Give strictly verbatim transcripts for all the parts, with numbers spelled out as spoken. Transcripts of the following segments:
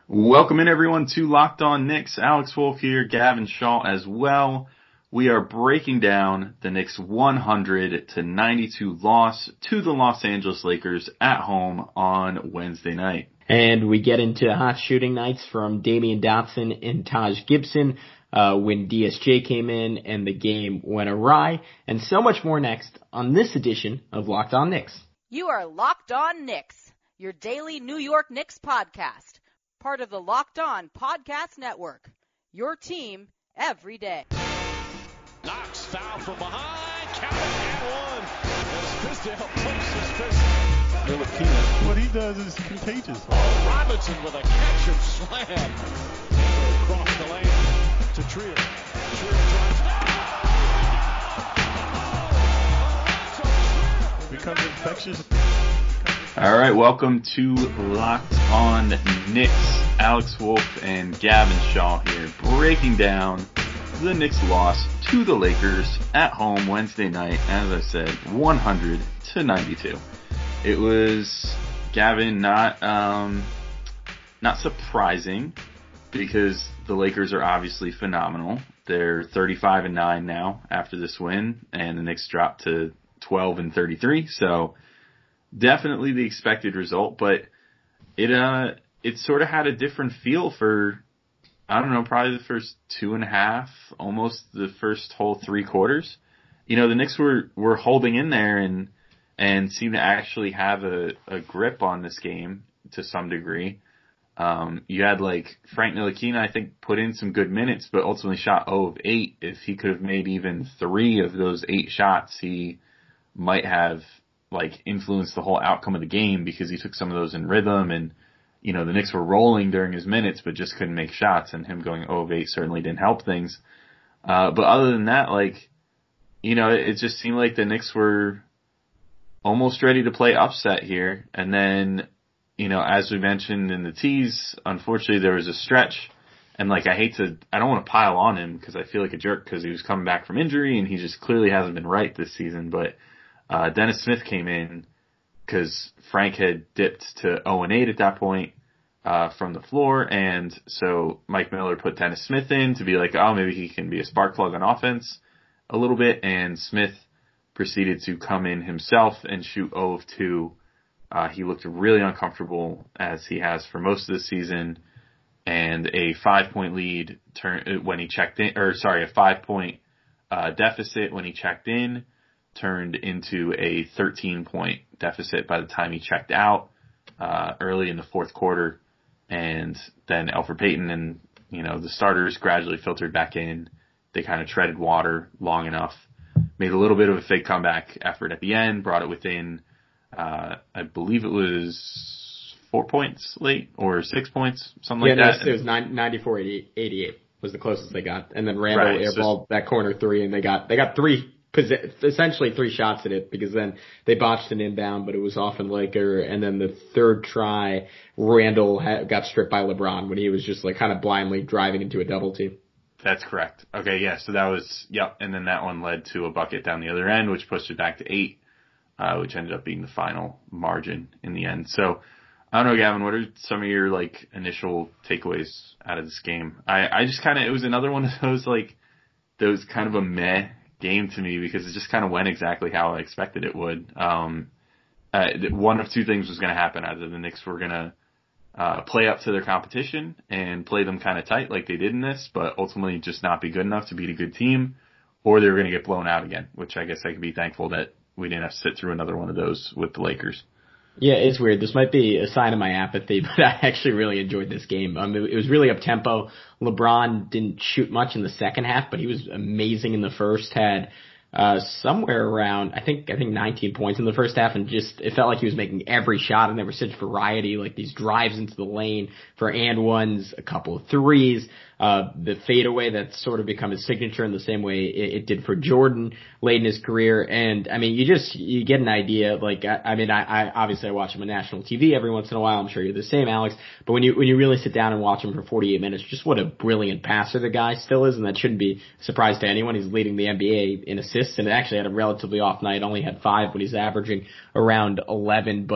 Welcome in everyone to Locked On Knicks. Alex Wolf here, Gavin Shaw as well. We are breaking down the Knicks' one hundred to ninety-two loss to the Los Angeles Lakers at home on Wednesday night. And we get into hot shooting nights from Damian Dotson and Taj Gibson uh, when D S J came in and the game went awry, and so much more next on this edition of Locked On Knicks. You are Locked On Knicks, your daily New York Knicks podcast. Part of the Locked On Podcast Network. Your team every day. Knox foul from behind. Count it and one. As Fizdale pumps his fist. Ntilikina. What he does is contagious. Oh, Robinson with a catch and slam. Across the lane to Trier. Trier drives. Becomes infectious. All right, welcome to Locked On Knicks. Alex Wolf and Gavin Shaw here, breaking down the Knicks' loss to the Lakers at home Wednesday night. As I said, one hundred to ninety-two. It was, Gavin, not um, not surprising because the Lakers are obviously phenomenal. They're thirty-five and nine now after this win, and the Knicks dropped to twelve and thirty-three. So definitely the expected result, but it uh it sort of had a different feel for, I don't know, probably the first two and a half, almost the first whole three quarters. You know, the Knicks were, were holding in there and and seemed to actually have a, a grip on this game to some degree. Um, you had like Frank Ntilikina, I think, put in some good minutes, but ultimately shot zero of eight. If he could have made even three of those eight shots, he might have like influenced the whole outcome of the game because he took some of those in rhythm, and you know the Knicks were rolling during his minutes but just couldn't make shots, and him going zero of eight certainly didn't help things. Uh, but other than that, like, you know, it, it just seemed like the Knicks were almost ready to play upset here, and then, you know, as we mentioned in the tease, unfortunately there was a stretch, and like I hate to, I don't want to pile on him because I feel like a jerk because he was coming back from injury and he just clearly hasn't been right this season, but Uh, Dennis Smith came in because Frank had dipped to zero and eight at that point uh, from the floor, and so Mike Miller put Dennis Smith in to be like, oh, maybe he can be a spark plug on offense a little bit, and Smith proceeded to come in himself and shoot zero of two. Uh, he looked really uncomfortable, as he has for most of the season, and a five-point lead turn when he checked in, or sorry, a five-point uh, deficit when he checked in, turned into a thirteen-point deficit by the time he checked out uh, early in the fourth quarter. And then Elfrid Payton and, you know, the starters gradually filtered back in. They kind of treaded water long enough, made a little bit of a fake comeback effort at the end, brought it within, uh, I believe it was four points late or six points, something yeah, like no, that. It was ninety-four eighty-eight was the closest they got. And then Randall Right, airballed so, that corner three, and they got they got three essentially three shots at it, because then they botched an inbound, but it was off in Laker, and then the third try, Randall had, got stripped by LeBron when he was just like kind of blindly driving into a double team. That's correct. Okay, yeah, so that was, yep, and then that one led to a bucket down the other end, which pushed it back to eight, uh, which ended up being the final margin in the end. So, I don't know, Gavin, what are some of your, like, initial takeaways out of this game? I, I just kind of, it was another one of those, like, those kind of a meh game to me, because it just kind of went exactly how I expected it would. Um, uh, one of two things was going to happen. Either the Knicks were going to uh, play up to their competition and play them kind of tight like they did in this, but ultimately just not be good enough to beat a good team, or they were going to get blown out again, which I guess I could be thankful that we didn't have to sit through another one of those with the Lakers. Yeah, it's weird. This might be a sign of my apathy, but I actually really enjoyed this game. Um, it, it was really up-tempo. LeBron didn't shoot much in the second half, but he was amazing in the first. Had uh, somewhere around, I think, I think nineteen points in the first half, and just, it felt like he was making every shot, and there was such variety, like these drives into the lane for and ones, a couple of threes, uh, the fadeaway that's sort of become his signature in the same way it, it did for Jordan late in his career. And I mean, you just, you get an idea, like, I, I mean, I, I, obviously I watch him on national T V every once in a while. I'm sure you're the same, Alex, but when you, when you really sit down and watch him for forty-eight minutes, just what a brilliant passer the guy still is. And that shouldn't be a surprise to anyone. He's leading the N B A in assists, and actually had a relatively off night, only had five, but he's averaging around eleven. But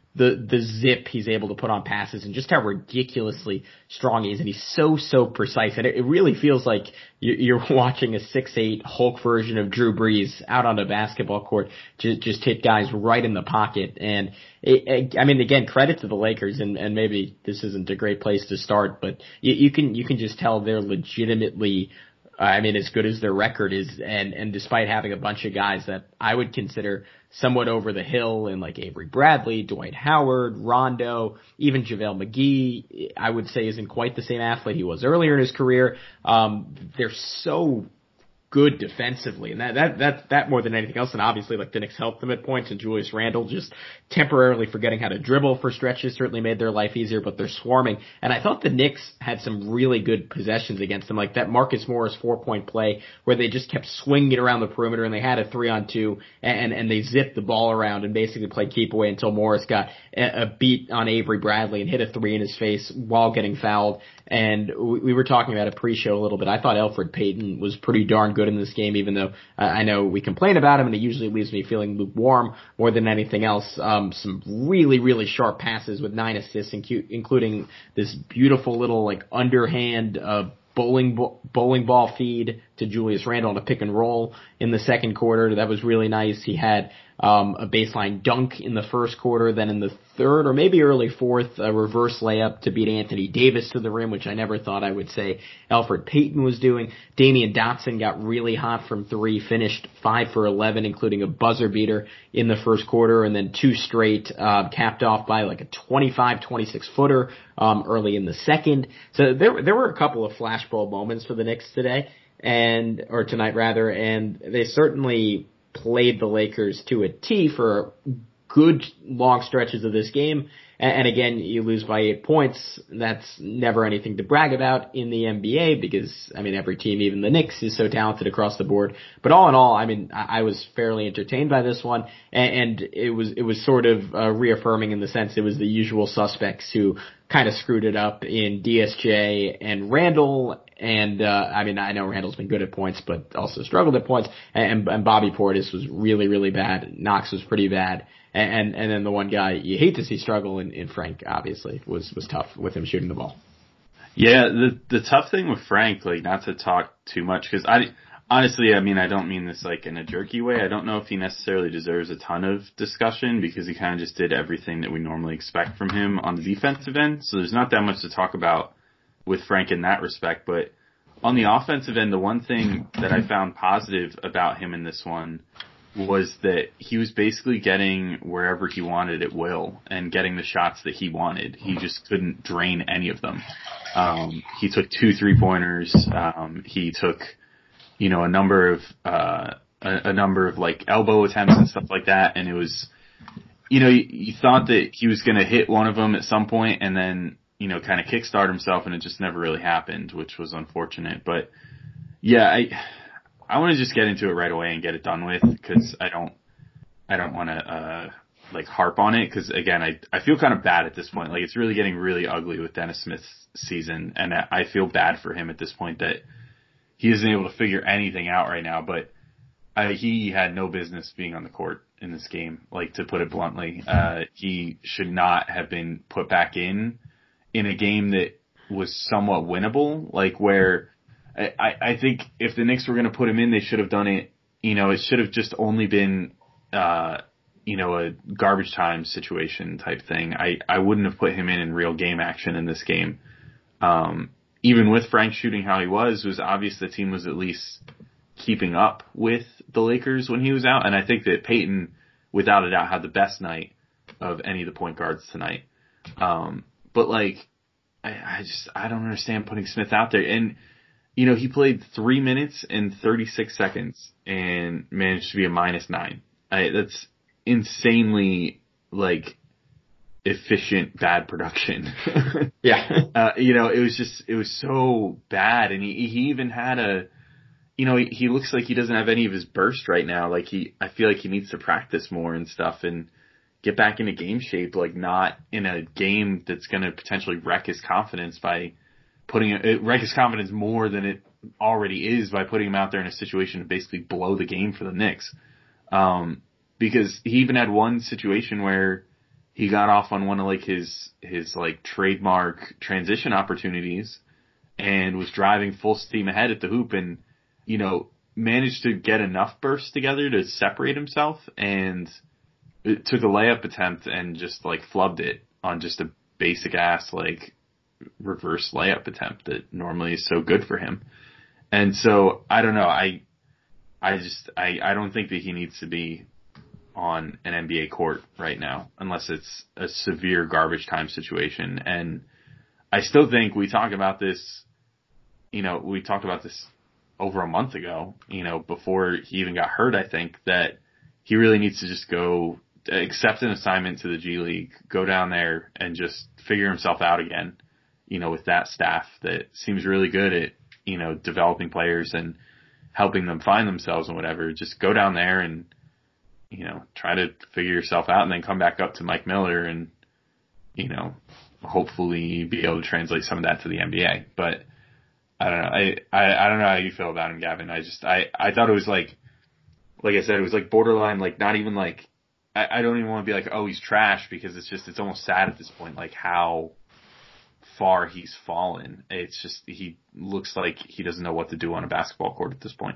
the the zip he's able to put on passes and just how ridiculously strong he is, and he's so so precise, and it, it really feels like you're watching a six eight Hulk version of Drew Brees out on a basketball court, just just hit guys right in the pocket. And it, it, I mean, again, credit to the Lakers, and, and maybe this isn't a great place to start, but you, you can you can just tell they're legitimately, I mean, as good as their record is, and, and despite having a bunch of guys that I would consider somewhat over the hill, and like Avery Bradley, Dwight Howard, Rondo, even JaVale McGee, I would say isn't quite the same athlete he was earlier in his career. Um, they're so good defensively, and that, that, that, that more than anything else, and obviously like the Knicks helped them at points, and Julius Randle just temporarily forgetting how to dribble for stretches certainly made their life easier, but they're swarming. And I thought the Knicks had some really good possessions against them, like that Marcus Morris four-point play where they just kept swinging it around the perimeter, and they had a three-on-two, and, and they zipped the ball around and basically played keep away until Morris got a, a beat on Avery Bradley and hit a three in his face while getting fouled. And we, we were talking about a pre-show a little bit. I thought Elfrid Payton was pretty darn good in this game, even though uh, I know we complain about him, and it usually leaves me feeling lukewarm more than anything else. Um, some really, really sharp passes with nine assists, incu- including this beautiful little like underhand uh, bowling bo- bowling ball feed to Julius Randle on a pick and roll in the second quarter. That was really nice. He had um, a baseline dunk in the first quarter, then in the third or maybe early fourth, a reverse layup to beat Anthony Davis to the rim, which I never thought I would say Elfrid Payton was doing. Damian Dotson got really hot from three, finished five for eleven, including a buzzer beater in the first quarter, and then two straight, uh, capped off by like a twenty-five twenty-six footer, um, early in the second. So there, there were a couple of flashbulb moments for the Knicks today, and, or tonight rather, and they certainly played the Lakers to a T for good long stretches of this game. And again, you lose by eight points. That's never anything to brag about in the N B A because, I mean, every team, even the Knicks, is so talented across the board. But all in all, I mean, I was fairly entertained by this one, and it was it was sort of uh, reaffirming in the sense it was the usual suspects who kind of screwed it up in D S J and Randle. And, uh, I mean, I know Randle's been good at points, but also struggled at points. And, and Bobby Portis was really, really bad. Knox was pretty bad. And, and then the one guy you hate to see struggle in, in Frank, obviously, was, was tough with him shooting the ball. Yeah, the, the tough thing with Frank, like, not to talk too much, because I, honestly, I mean, I don't mean this, like, in a jerky way. I don't know if he necessarily deserves a ton of discussion because he kind of just did everything that we normally expect from him on the defensive end. So there's not that much to talk about with Frank in that respect, but on the offensive end, the one thing that I found positive about him in this one was that he was basically getting wherever he wanted at will and getting the shots that he wanted. He just couldn't drain any of them. Um, he took two three-pointers. Um, he took, you know, a number of, uh, a, a number of like elbow attempts and stuff like that. And it was, you know, you, you thought that he was going to hit one of them at some point and then, you know, kind of kickstart himself, and it just never really happened, which was unfortunate. But yeah, I, I want to just get into it right away and get it done with, because I don't, I don't want to, uh, like harp on it, because again, I, I feel kind of bad at this point. Like, it's really getting really ugly with Dennis Smith's season, and I feel bad for him at this point that he isn't able to figure anything out right now. But I, he had no business being on the court in this game, like, to put it bluntly. Uh, he should not have been put back in. in a game that was somewhat winnable, like where I, I think if the Knicks were going to put him in, they should have done it, you know, it should have just only been, uh, you know, a garbage time situation type thing. I, I wouldn't have put him in in real game action in this game. Um, even with Frank shooting how he was, it was obvious the team was at least keeping up with the Lakers when he was out. And I think that Payton, without a doubt, had the best night of any of the point guards tonight. Um, But, like, I, I just, I don't understand putting Smith out there. And, you know, he played three minutes and thirty-six seconds and managed to be a minus nine. I, that's insanely, like, efficient bad production. Yeah. uh, you know, it was just, it was so bad. And he, he even had a, you know, he, he looks like he doesn't have any of his burst right now. Like, he, I feel like he needs to practice more and stuff and get back into game shape, like not in a game that's going to potentially wreck his confidence by putting it, wreck his confidence more than it already is by putting him out there in a situation to basically blow the game for the Knicks. Um, because he even had one situation where he got off on one of like his, his like trademark transition opportunities and was driving full steam ahead at the hoop and, you know, managed to get enough bursts together to separate himself, and it took a layup attempt and just like flubbed it on just a basic ass like reverse layup attempt that normally is so good for him. And so I don't know. I, I just, I, I don't think that he needs to be on an N B A court right now unless it's a severe garbage time situation. And I still think we talk about this, you know, we talked about this over a month ago, you know, before he even got hurt, I think that he really needs to just go accept an assignment to the G League, go down there and just figure himself out again, you know, with that staff that seems really good at, you know, developing players and helping them find themselves and whatever. Just go down there and, you know, try to figure yourself out and then come back up to Mike Miller and, you know, hopefully be able to translate some of that to the N B A. But I don't know. I, I, I don't know how you feel about him, Gavin. I just, I, I thought it was like, like I said, it was like borderline, like not even like, I, I don't even want to be like, oh, he's trash, because it's just, it's almost sad at this point, like how far he's fallen. It's just, he looks like he doesn't know what to do on a basketball court at this point.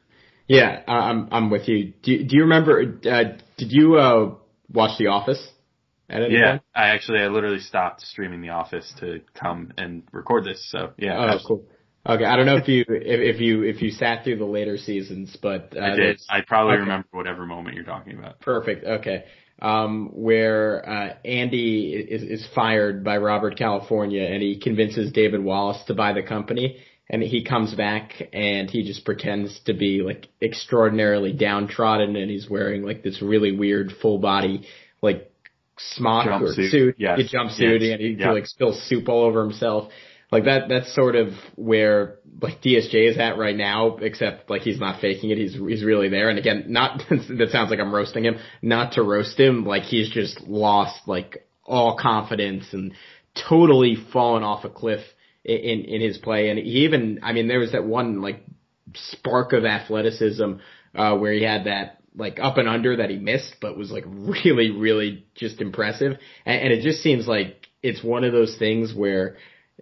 Yeah, I'm, I'm with you. Do, do you remember, uh, did you, uh, watch The Office at any Yeah, point? I actually, I literally stopped streaming The Office to come and record this. So yeah. Oh, absolutely. cool. Okay, I don't know if you if, if you if you sat through the later seasons, but uh, I did. I probably okay. remember whatever moment you're talking about. Perfect. Okay, um, where uh, Andy is is fired by Robert California, and he convinces David Wallace to buy the company, and he comes back and he just pretends to be like extraordinarily downtrodden, and he's wearing like this really weird full body like smock Jumpsuit. or suit, Yes. a jumpsuit, Yes. and he Yep. like spills soup all over himself. Like that, that's sort of where like D S J is at right now, except like he's not faking it. He's, he's really there. And again, not, that sounds like I'm roasting him, not to roast him. Like he's just lost like all confidence and totally fallen off a cliff in, in, in his play. And he even, I mean, there was that one like spark of athleticism, uh, where he had that like up and under that he missed, but was like really, really just impressive. And, and it just seems like it's one of those things where,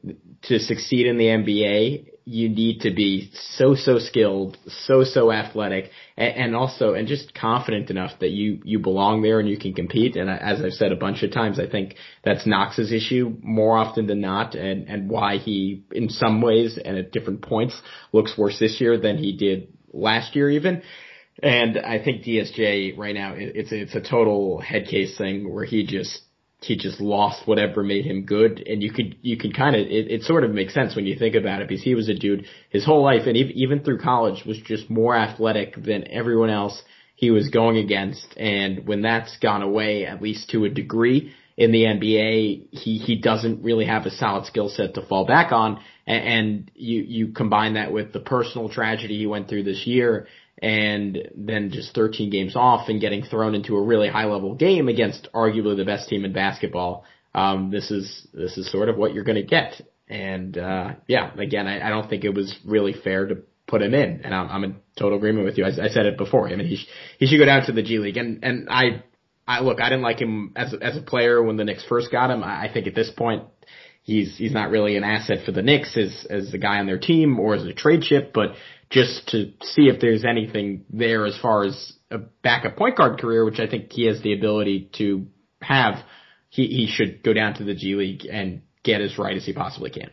to succeed in the N B A, you need to be so, so skilled, so, so athletic, and, and also, and just confident enough that you, you belong there and you can compete. And as I've said a bunch of times, I think that's Knox's issue more often than not, and, and why he, in some ways and at different points, looks worse this year than he did last year even. And I think D S J right now, it's, it's a total head case thing where he just, he just lost whatever made him good. And you could, you could kind of, it, it sort of makes sense when you think about it, because he was a dude his whole life, and even, even through college, was just more athletic than everyone else he was going against. And when that's gone away, at least to a degree in the N B A, he, he doesn't really have a solid skill set to fall back on. And, and you, you combine that with the personal tragedy he went through this year, and then just thirteen games off and getting thrown into a really high level game against arguably the best team in basketball. Um, this is, this is sort of what you're going to get. And, uh, yeah, again, I, I don't think it was really fair to put him in. And I'm, I'm in total agreement with you. I, I said it before. I mean, he, sh- he should go down to the G League. And, and I, I look, I didn't like him as, as a player when the Knicks first got him. I, I think at this point, he's, he's not really an asset for the Knicks as, as a guy on their team or as a trade chip, but just to see if there's anything there as far as a backup point guard career, which I think he has the ability to have, he, he should go down to the G League and get as right as he possibly can.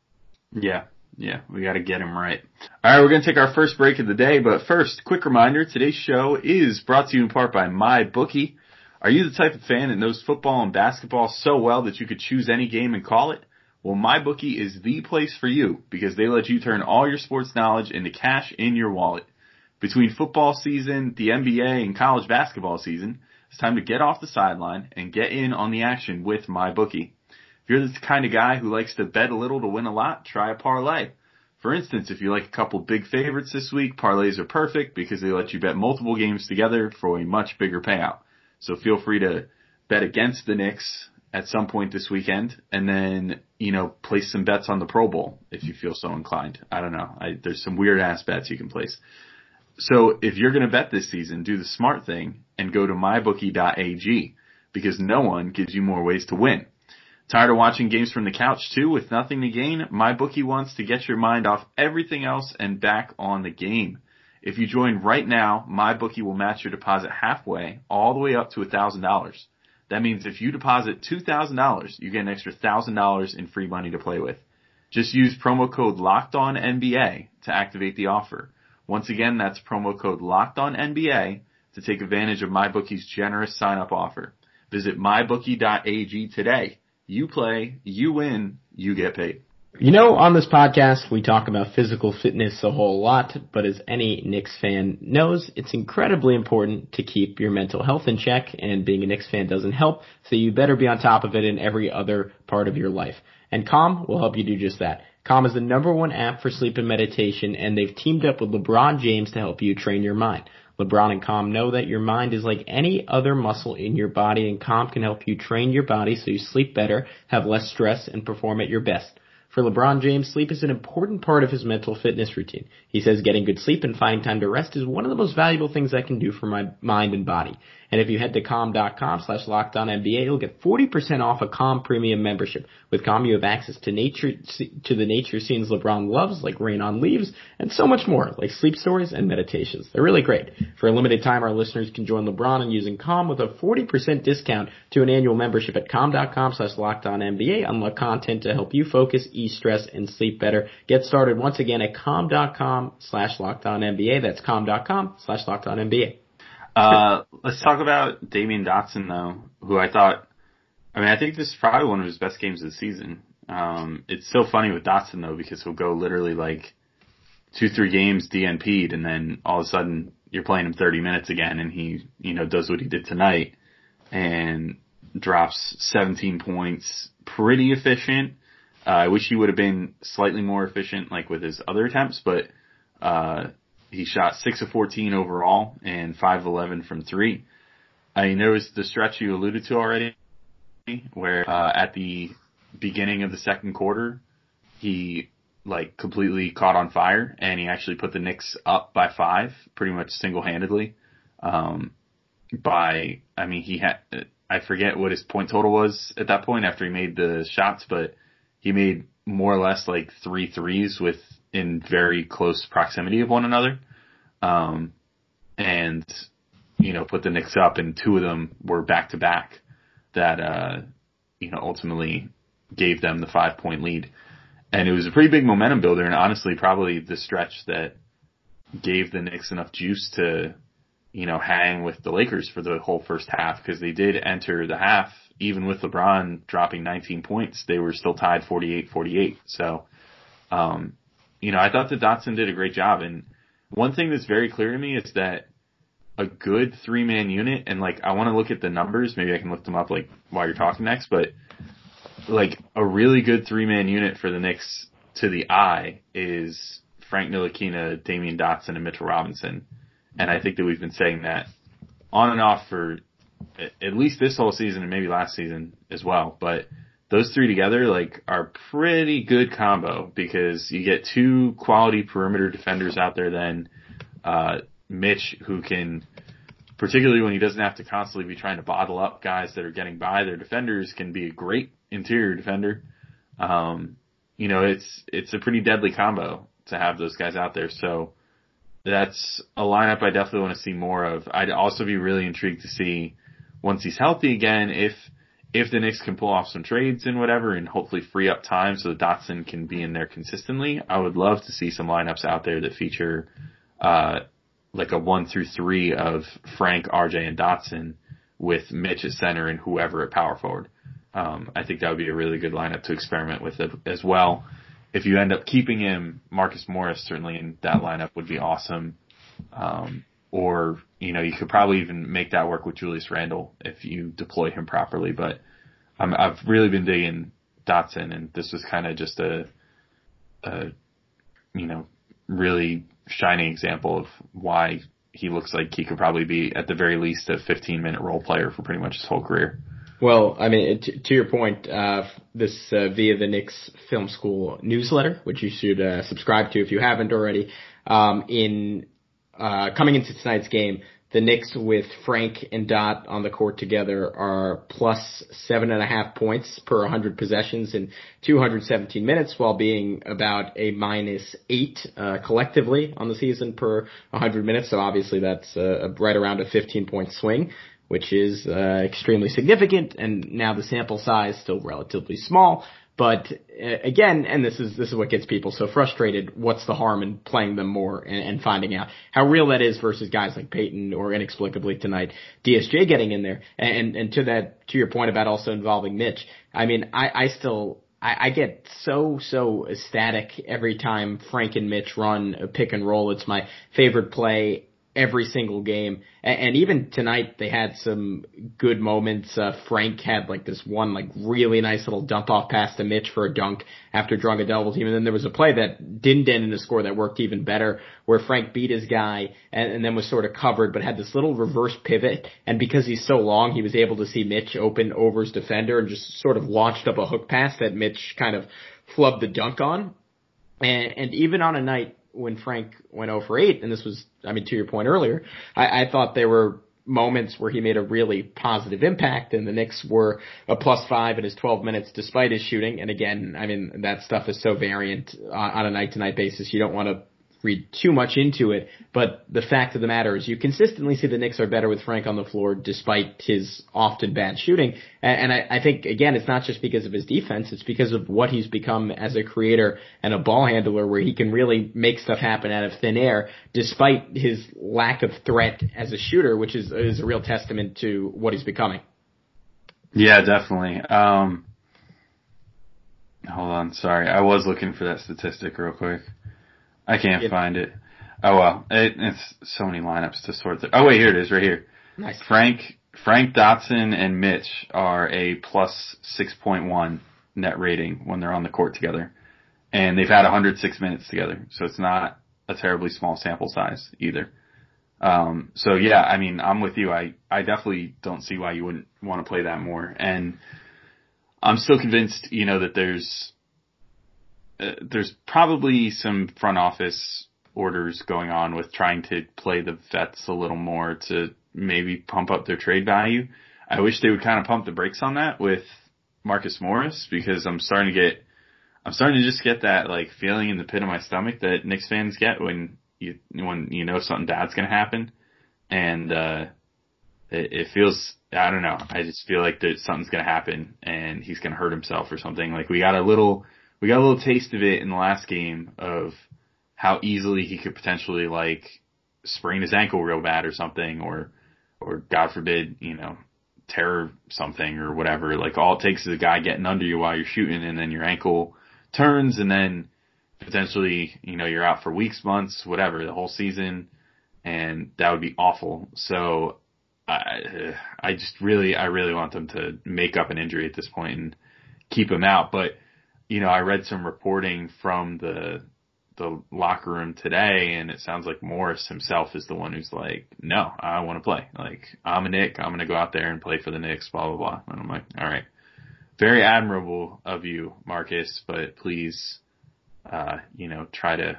Yeah, yeah, we got to get him right. All right, we're going to take our first break of the day, but first, quick reminder, today's show is brought to you in part by MyBookie. Are you the type of fan that knows football and basketball so well that you could choose any game and call it? Well, MyBookie is the place for you, because they let you turn all your sports knowledge into cash in your wallet. Between football season, the N B A, and college basketball season, it's time to get off the sideline and get in on the action with MyBookie. If you're the kind of guy who likes to bet a little to win a lot, try a parlay. For instance, if you like a couple big favorites this week, parlays are perfect because they let you bet multiple games together for a much bigger payout. So feel free to bet against the Knicks at some point this weekend, and then, you know, place some bets on the Pro Bowl if you feel so inclined. I don't know. I, there's some weird ass bets you can place. So if you're going to bet this season, do the smart thing and go to my bookie dot a g. because no one gives you more ways to win. Tired of watching games from the couch too with nothing to gain? MyBookie wants to get your mind off everything else and back on the game. If you join right now, MyBookie will match your deposit halfway, all the way up to one thousand dollars. That means if you deposit two thousand dollars, you get an extra one thousand dollars in free money to play with. Just use promo code LOCKEDONNBA to activate the offer. Once again, that's promo code LOCKEDONNBA to take advantage of MyBookie's generous sign-up offer. Visit my bookie dot a g today. You play, you win, you get paid. You know, on this podcast, we talk about physical fitness a whole lot, but as any Knicks fan knows, it's incredibly important to keep your mental health in check, and being a Knicks fan doesn't help, so you better be on top of it in every other part of your life. And Calm will help you do just that. Calm is the number one app for sleep and meditation, and they've teamed up with LeBron James to help you train your mind. LeBron and Calm know that your mind is like any other muscle in your body, and Calm can help you train your body so you sleep better, have less stress, and perform at your best. For LeBron James, sleep is an important part of his mental fitness routine. He says getting good sleep and finding time to rest is one of the most valuable things I can do for my mind and body. And if you head to calm.com slash LockedOnNBA, you'll get forty percent off a Calm Premium membership. With Calm, you have access to nature, to the nature scenes LeBron loves, like Rain on Leaves, and so much more, like sleep stories and meditations. They're really great. For a limited time, our listeners can join LeBron in using Calm with a forty percent discount to an annual membership at calm.com slash LockedOnNBA. Unlock content to help you focus, ease stress, and sleep better. Get started once again at calm.com slash LockedOnNBA. That's calm.com slash LockedOnNBA. Uh, let's talk about Damian Dotson, though, who I thought, I mean, I think this is probably one of his best games of the season. Um, it's so funny with Dotson, though, because he'll go literally like two, three games D N P'd, and then all of a sudden you're playing him thirty minutes again, and he, you know, does what he did tonight and drops seventeen points, pretty efficient. Uh, I wish he would have been slightly more efficient, like with his other attempts, but, uh, he shot six of fourteen overall and five of eleven from three. I mean, there was the stretch you alluded to already where uh, at the beginning of the second quarter, he like completely caught on fire and he actually put the Knicks up by five pretty much single-handedly. Um, by, I mean, he had, I forget what his point total was at that point after he made the shots, but he made more or less like three threes with in very close proximity of one another. Um, and, you know, put the Knicks up, and two of them were back to back that, uh, you know, ultimately gave them the five point lead. And it was a pretty big momentum builder, and honestly, probably the stretch that gave the Knicks enough juice to, you know, hang with the Lakers for the whole first half, because they did enter the half, even with LeBron dropping nineteen points, they were still tied forty-eight forty-eight. So, um, you know, I thought that Dotson did a great job. And one thing that's very clear to me is that a good three-man unit, and like, I want to look at the numbers, maybe I can look them up like while you're talking next, but like a really good three-man unit for the Knicks to the eye is Frank Ntilikina, Damian Dotson, and Mitchell Robinson. And I think that we've been saying that on and off for at least this whole season and maybe last season as well. But those three together, like, are pretty good combo, because you get two quality perimeter defenders out there then. Uh, Mitch, who can, particularly when he doesn't have to constantly be trying to bottle up guys that are getting by their defenders, can be a great interior defender. Um, you know, it's, it's a pretty deadly combo to have those guys out there. So that's a lineup I definitely want to see more of. I'd also be really intrigued to see, once he's healthy again, if, if the Knicks can pull off some trades and whatever and hopefully free up time so that Dotson can be in there consistently. I would love to see some lineups out there that feature, uh, like a one through three of Frank, R J, and Dotson with Mitch at center and whoever at power forward. Um, I think that would be a really good lineup to experiment with it as well. If you end up keeping him, Marcus Morris certainly in that lineup would be awesome. Um, or, you know, you could probably even make that work with Julius Randle if you deploy him properly. But um, I've really been digging Dotson, and this was kind of just a, a, you know, really shining example of why he looks like he could probably be, at the very least, a fifteen-minute role player for pretty much his whole career. Well, I mean, to, to your point, uh, this uh, via the Knicks Film School newsletter, which you should uh, subscribe to if you haven't already, um, in uh, coming into tonight's game, the Knicks with Frank and Dot on the court together are plus seven and a half points per one hundred possessions in two hundred seventeen minutes, while being about a minus eight uh, collectively on the season per one hundred minutes. So obviously that's uh, right around a fifteen point swing, which is uh, extremely significant. And now the sample size still relatively small. But uh, again, and this is this is what gets people so frustrated, what's the harm in playing them more and, and finding out how real that is versus guys like Peyton or inexplicably tonight D S J getting in there. And and to that, to your point about also involving Mitch, I mean, I, I still I, I get so so ecstatic every time Frank and Mitch run a pick and roll. It's my favorite play every single game. And, and even tonight they had some good moments. Uh, Frank had like this one like really nice little dump off pass to Mitch for a dunk after drawing a double team. And then there was a play that didn't end in a score that worked even better, where Frank beat his guy and, and then was sort of covered, but had this little reverse pivot. And because he's so long, he was able to see Mitch open over his defender and just sort of launched up a hook pass that Mitch kind of flubbed the dunk on. And, and even on a night when Frank went oh for eight, and this was, I mean, to your point earlier, I, I thought there were moments where he made a really positive impact, and the Knicks were a plus five in his twelve minutes despite his shooting. And again, I mean, that stuff is so variant on, on a night-to-night basis. You don't want to read too much into it, but the fact of the matter is you consistently see the Knicks are better with Frank on the floor despite his often bad shooting. And, and I, I think, again, it's not just because of his defense, it's because of what he's become as a creator and a ball handler, where he can really make stuff happen out of thin air despite his lack of threat as a shooter, which is, is a real testament to what he's becoming. Yeah, definitely. Um, hold on, sorry. I was looking for that statistic real quick. I can't it, find it. Oh well, it, it's so many lineups to sort through. Oh wait, here it is, right here. Nice. Frank, Frank Dotson and Mitch are a plus six point one net rating when they're on the court together, and they've had one hundred six minutes together, so it's not a terribly small sample size either. Um, so yeah, I mean, I'm with you. I I definitely don't see why you wouldn't want to play that more, and I'm still convinced, you know, that there's. Uh, there's probably some front office orders going on with trying to play the vets a little more to maybe pump up their trade value. I wish they would kind of pump the brakes on that with Marcus Morris, because I'm starting to get, I'm starting to just get that like feeling in the pit of my stomach that Knicks fans get when you, when you know something bad's going to happen. And, uh, it, it feels, I don't know. I just feel like that something's going to happen and he's going to hurt himself or something. Like we got a little, We got a little taste of it in the last game of how easily he could potentially like sprain his ankle real bad or something, or, or God forbid, you know, tear something or whatever. Like all it takes is a guy getting under you while you're shooting, and then your ankle turns, and then potentially, you know, you're out for weeks, months, whatever, the whole season, and that would be awful. So I, I just really, I really want them to make up an injury at this point and keep him out. But you know, I read some reporting from the the locker room today, and it sounds like Morris himself is the one who's like, no, I want to play. Like, I'm a Knick. I'm going to go out there and play for the Knicks, blah, blah, blah. And I'm like, all right. Very admirable of you, Marcus, but please, uh, you know, try to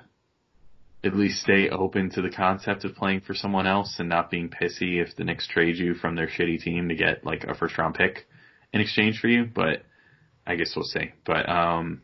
at least stay open to the concept of playing for someone else and not being pissy if the Knicks trade you from their shitty team to get, like, a first-round pick in exchange for you. But I guess we'll see. But, um,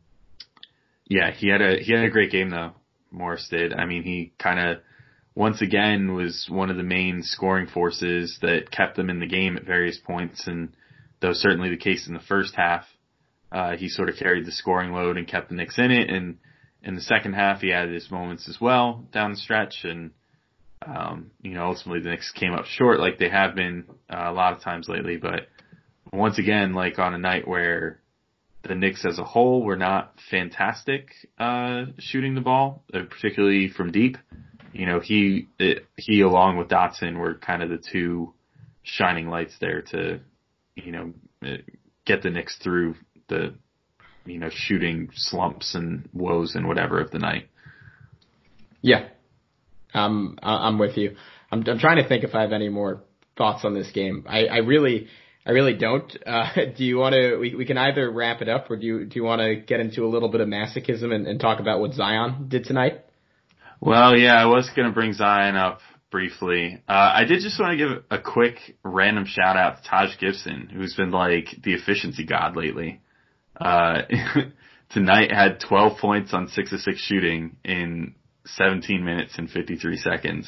yeah, he had a, he had a great game though. Morris did. I mean, he kind of, once again, was one of the main scoring forces that kept them in the game at various points. And that was certainly the case in the first half. Uh, he sort of carried the scoring load and kept the Knicks in it. And in the second half, he had his moments as well down the stretch. And, um, you know, ultimately the Knicks came up short like they have been uh, a lot of times lately. But once again, like on a night where the Knicks as a whole were not fantastic uh, shooting the ball, uh, particularly from deep, you know, he it, he along with Dotson were kind of the two shining lights there to, you know, get the Knicks through the, you know, shooting slumps and woes and whatever of the night. Yeah, um, I'm with you. I'm, I'm trying to think if I have any more thoughts on this game. I, I really, I really don't. Uh, do you want to? We, we can either wrap it up, or do you do you want to get into a little bit of masochism and, and talk about what Zion did tonight? Well, yeah, I was going to bring Zion up, briefly. Uh, I did just want to give a quick random shout out to Taj Gibson, who's been like the efficiency god lately. Uh, tonight had twelve points on six of six shooting in seventeen minutes and fifty-three seconds.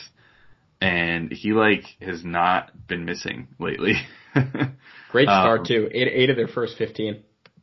And he like has not been missing lately. Great start um, too. Eight, eight of their first fifteen.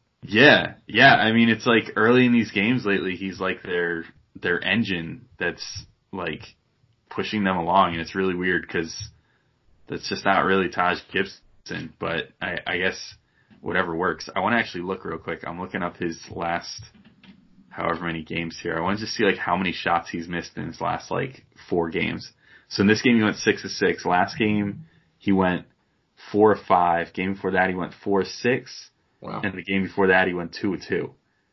Yeah, yeah. I mean, it's like early in these games lately, he's like their their engine that's like pushing them along, and it's really weird because that's just not really Taj Gibson. But I, I guess whatever works. I want to actually look real quick. I'm looking up his last however many games here. I want to just see like how many shots he's missed in his last like four games. So in this game he went six of six. Last game he went four of five. Game before that he went four of six. Wow. And the game before that he went two of two.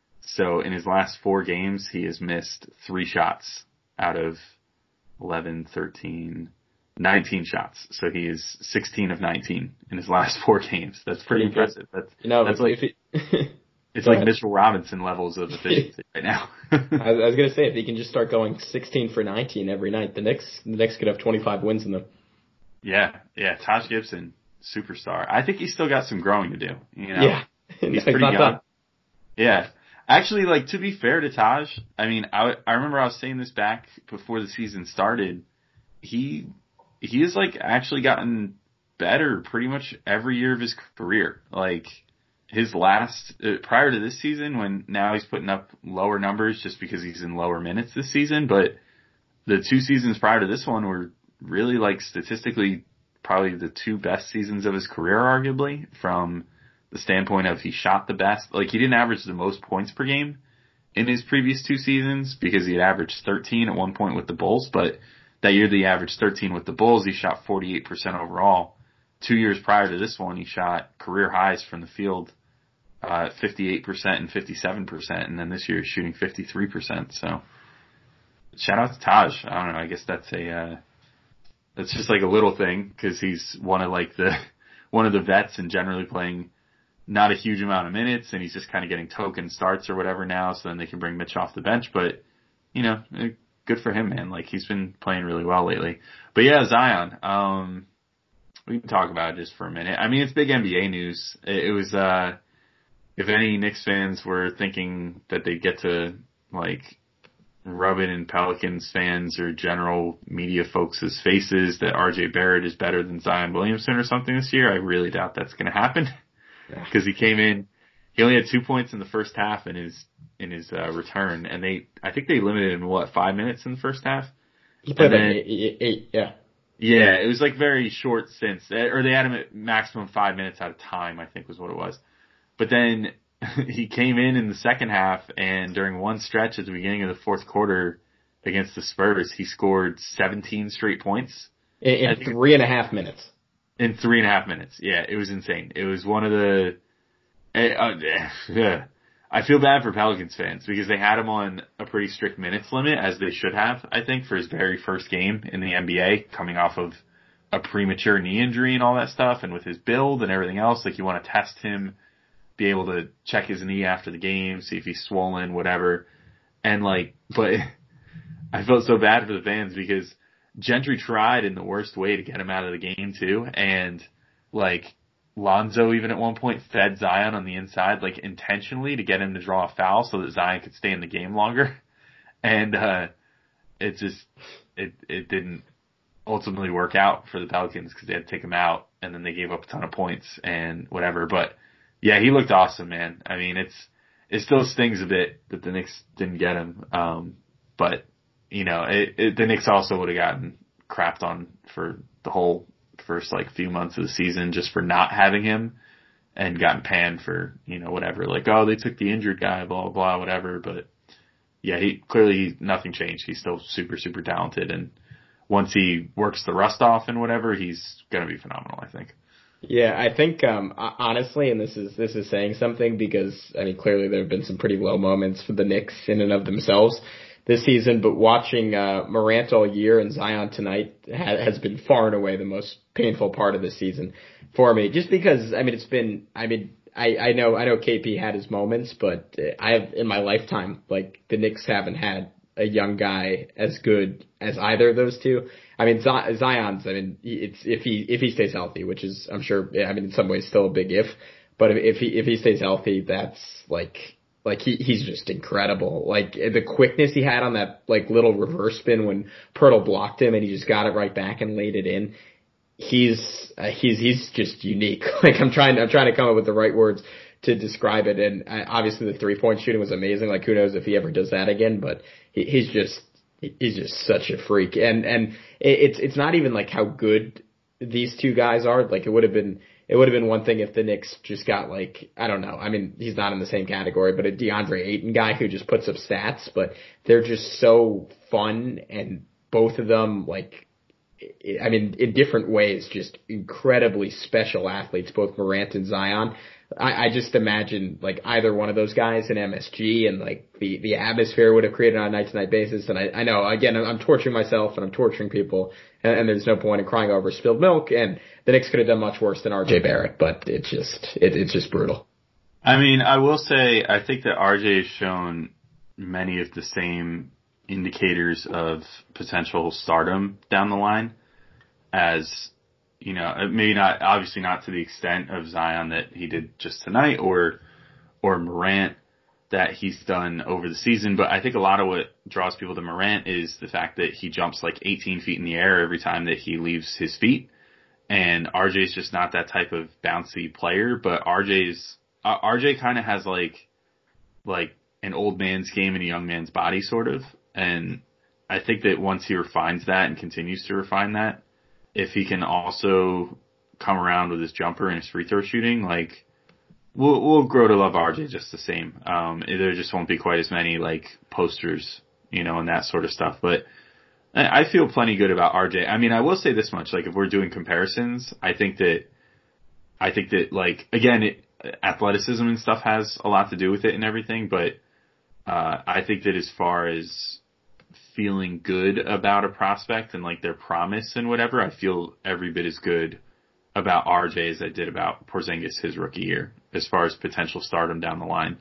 So in his last four games he has missed three shots out of eleven, thirteen, nineteen shots. So he is sixteen of nineteen in his last four games. That's pretty, pretty impressive. That's, you know, that's like, it, it's like Mitchell Robinson levels of efficiency right now. I was, I was going to say, if he can just start going sixteen for nineteen every night, the Knicks, the Knicks could have twenty-five wins in them. Yeah, yeah. Taj Gibson, superstar. I think he's still got some growing to do. You know? Yeah. He's pretty young. Done. Yeah. Actually, like, to be fair to Taj, I mean, I, I remember I was saying this back before the season started. He, he has, like, actually gotten better pretty much every year of his career. Like, his last, uh, prior to this season, when now he's putting up lower numbers just because he's in lower minutes this season, but the two seasons prior to this one were really, like, statistically probably the two best seasons of his career, arguably, from the standpoint of he shot the best. Like, he didn't average the most points per game in his previous two seasons because he had averaged thirteen at one point with the Bulls, but that year that he averaged thirteen with the Bulls, he shot forty-eight percent overall. Two years prior to this one, he shot career highs from the field, uh, fifty-eight percent and fifty-seven percent, and then this year he's shooting fifty-three percent. So, shout out to Taj. I don't know, I guess that's a, uh, that's just like a little thing because he's one of like the, one of the vets and generally playing not a huge amount of minutes, and he's just kind of getting token starts or whatever now, so then they can bring Mitch off the bench. But, you know, good for him, man. Like, he's been playing really well lately. But yeah, Zion, um, we can talk about it just for a minute. I mean, it's big N B A news. It, it was, uh, if any Knicks fans were thinking that they'd get to, like, rub it in Pelicans fans or general media folks' faces that R J Barrett is better than Zion Williamson or something this year, I really doubt that's going to happen. Because he came in, he only had two points in the first half in his in his uh, return, and they I think they limited him what five minutes in the first half. He played like eight, eight, eight, yeah. Yeah, it was like very short stints, or they had him at maximum five minutes at a time, I think was what it was. But then he came in in the second half, and during one stretch at the beginning of the fourth quarter against the Spurs, he scored seventeen straight points in, in three and a half minutes. In three and a half minutes. Yeah, it was insane. It was one of the, uh, uh, I feel bad for Pelicans fans because they had him on a pretty strict minutes limit, as they should have, I think, for his very first game in the N B A, coming off of a premature knee injury and all that stuff, and with his build and everything else, like, you want to test him, be able to check his knee after the game, see if he's swollen, whatever. And like, but I felt so bad for the fans because Gentry tried in the worst way to get him out of the game too, and like Lonzo even at one point fed Zion on the inside, like intentionally to get him to draw a foul so that Zion could stay in the game longer, and uh it just it it didn't ultimately work out for the Pelicans because they had to take him out, and then they gave up a ton of points and whatever. But yeah, he looked awesome, man. I mean, it's it still stings a bit that the Knicks didn't get him, um, but. You know, it, it, the Knicks also would have gotten crapped on for the whole first, like, few months of the season just for not having him and gotten panned for, you know, whatever. Like, oh, they took the injured guy, blah, blah, blah, whatever. But, yeah, he clearly nothing changed. He's still super, super talented. And once he works the rust off and whatever, he's going to be phenomenal, I think. Yeah, I think, um, honestly, and this is this is saying something because, I mean, clearly there have been some pretty low moments for the Knicks in and of themselves this season, but watching uh, Morant all year and Zion tonight ha- has been far and away the most painful part of the season for me. Just because, I mean, it's been, I mean, I, I know I know K P had his moments, but I have in my lifetime, like, the Knicks haven't had a young guy as good as either of those two. I mean, Zion's, I mean, it's, if he, if he stays healthy, which is, I'm sure, I mean, in some ways still a big if, but if he, if he stays healthy, that's like, like he, he's just incredible. Like the quickness he had on that like little reverse spin when Pirtle blocked him and he just got it right back and laid it in. He's, uh, he's, he's just unique. Like I'm trying, I'm trying to come up with the right words to describe it. And uh, obviously the three point shooting was amazing. Like who knows if he ever does that again, but he, he's just, he's just such a freak. And, and it's, it's not even like how good these two guys are. Like it would have been, it would have been one thing if the Knicks just got like, I don't know. I mean, he's not in the same category, but a DeAndre Ayton guy who just puts up stats, but they're just so fun. And both of them, like, I mean, in different ways, just incredibly special athletes, both Morant and Zion. I, I just imagine like either one of those guys in M S G and like the, the atmosphere would have created on a night to night basis. And I, I know again, I'm torturing myself and I'm torturing people and, and there's no point in crying over spilled milk. And the Knicks could have done much worse than R J Barrett, but it's just, it, it's just brutal. I mean, I will say, I think that R J has shown many of the same indicators of potential stardom down the line as, you know, maybe not, obviously not to the extent of Zion that he did just tonight or, or Morant that he's done over the season. But I think a lot of what draws people to Morant is the fact that he jumps like eighteen feet in the air every time that he leaves his feet. And R J's just not that type of bouncy player, but R J's, uh, R J kind of has like, like an old man's game and a young man's body sort of. And I think that once he refines that and continues to refine that, if he can also come around with his jumper and his free throw shooting, like we'll we'll grow to love R J just the same. Um, there just won't be quite as many like posters, you know, and that sort of stuff. But I feel plenty good about R J. I mean, I will say this much: like if we're doing comparisons, I think that I think that like again, it, athleticism and stuff has a lot to do with it and everything. But uh, I think that as far as feeling good about a prospect and like their promise and whatever, I feel every bit as good about R J as I did about Porzingis his rookie year as far as potential stardom down the line.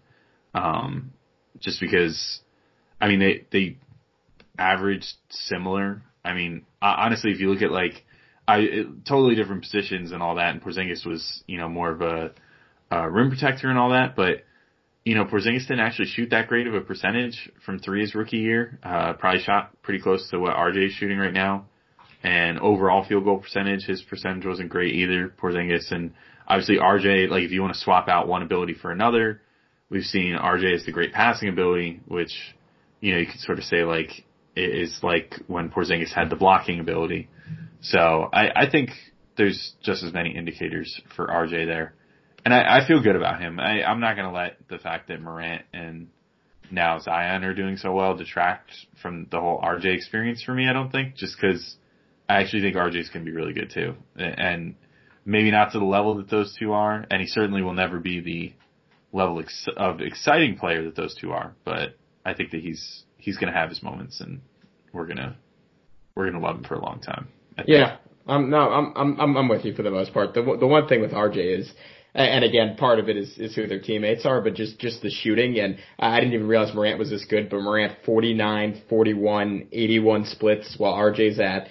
Um, just because, I mean, they, they averaged similar. I mean, honestly, if you look at like, I, it, totally different positions and all that, and Porzingis was, you know, more of a, a rim protector and all that, but you know, Porzingis didn't actually shoot that great of a percentage from three his rookie year. Uh, probably shot pretty close to what R J is shooting right now. And overall field goal percentage, his percentage wasn't great either, Porzingis. And obviously R J, like if you want to swap out one ability for another, we've seen R J has the great passing ability, which, you know, you could sort of say like, is like when Porzingis had the blocking ability. So I, I think there's just as many indicators for R J there. And I, I feel good about him. I, I'm not going to let the fact that Morant and now Zion are doing so well detract from the whole R J experience for me, I don't think, just because I actually think R J's going to be really good too. And maybe not to the level that those two are, and he certainly will never be the level ex- of exciting player that those two are, but I think that he's he's going to have his moments, and we're going to we're going to love him for a long time. Yeah. Um, no, I'm I'm I'm with you for the most part. The the one thing with R J is, and again, part of it is, is who their teammates are, but just, just the shooting. And I didn't even realize Morant was this good, but Morant forty-nine, forty-one, eighty-one splits, while R J's at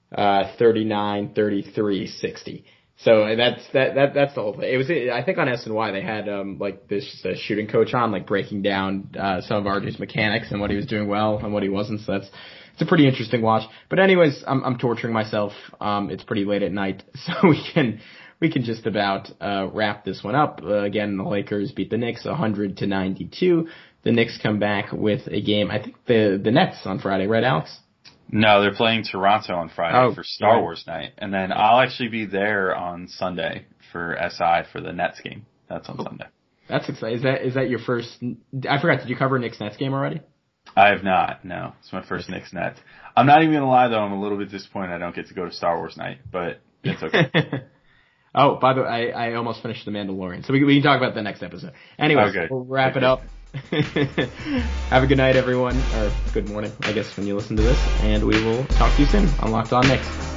uh thirty-nine, thirty-three, sixty. So that's that that that's the whole thing. It was I think on S N Y they had um like this uh, shooting coach on, like breaking down uh some of R J's mechanics and what he was doing well and what he wasn't. So that's it's a pretty interesting watch. But anyways, I'm I'm torturing myself. Um, it's pretty late at night, so we can. We can just about uh, wrap this one up. Uh, again, the Lakers beat the Knicks one hundred to ninety-two. The Knicks come back with a game. I think the the Nets on Friday, right, Alex? No, they're playing Toronto on Friday oh, for Star right. Wars night, and then I'll actually be there on Sunday for S I for the Nets game. That's on oh, Sunday. That's exciting. Is that is that your first? I forgot. Did you cover Knicks Nets game already? I have not. No, it's my first Knicks Nets. I'm not even gonna lie though. I'm a little bit disappointed I don't get to go to Star Wars night, but it's okay. Oh, by the way, I, I almost finished The Mandalorian, so we, we can talk about the next episode. Anyways, okay. We'll wrap okay. it up. Have a good night, everyone, or good morning, I guess, when you listen to this, and we will talk to you soon on Locked On Knicks.